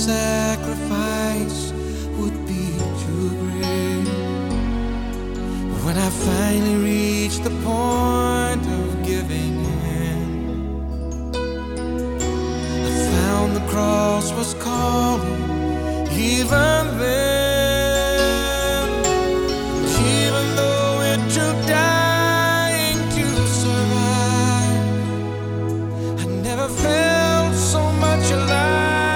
sacrifice would be too great. When I finally reached the point of giving in, I found the cross was calling even then. Even though it took dying to survive, I never felt so much alive.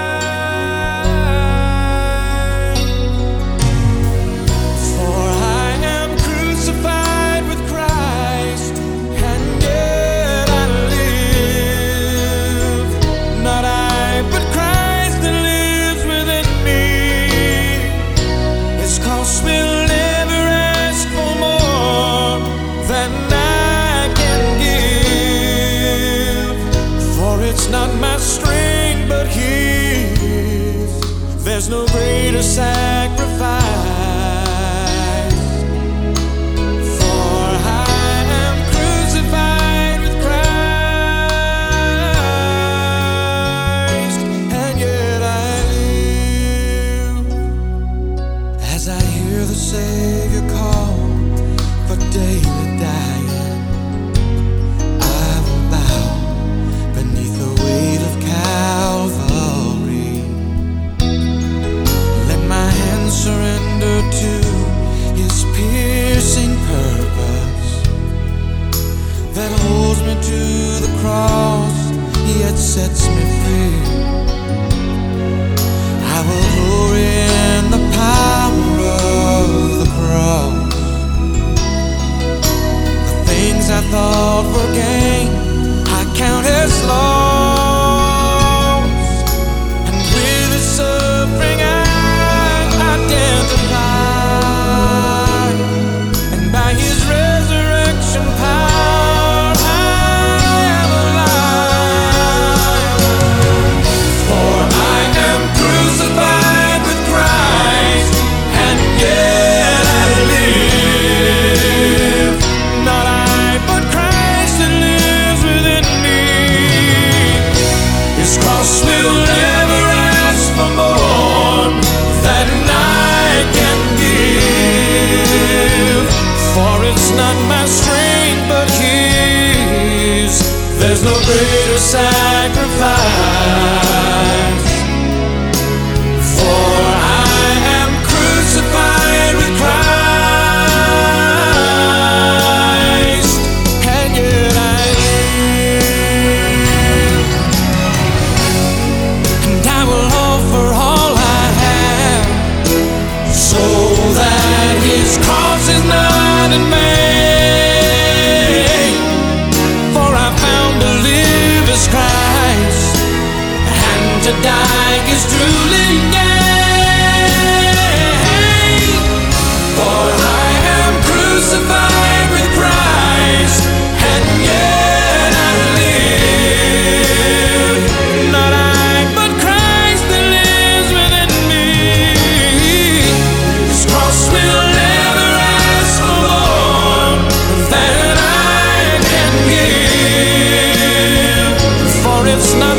For I am crucified with Christ, and yet I live. Not I, but Christ that lives within me. His cross will never ask for more than I can give. For it's not my strength, but His. There's no greater sacrifice. For I am crucified with Christ, and yet I live. As I hear the Savior call for daily dying, I will bow beneath the weight of Calvary. Let my hands surrender to His piercing purpose that holds me to the cross, yet sets me free. I will glory in the power of the cross. The things I thought were gain, I count as loss. And with His suffering I identify, and by His resurrection power I am alive. For I am crucified with Christ, and yet I live. Not I, but Christ that lives within me. His cross will never ask for more than I can give. For it's not my strength, but His. There's no greater sacrifice. For I am crucified with Christ, and yet I live. And I will offer all I have, so that His cross is not in vain. For I found to live is Christ, and to die is truly gain. For I am crucified with Christ, and yet I live. Not I, but Christ that lives within me. His cross will never ask for more than I can give. For it's not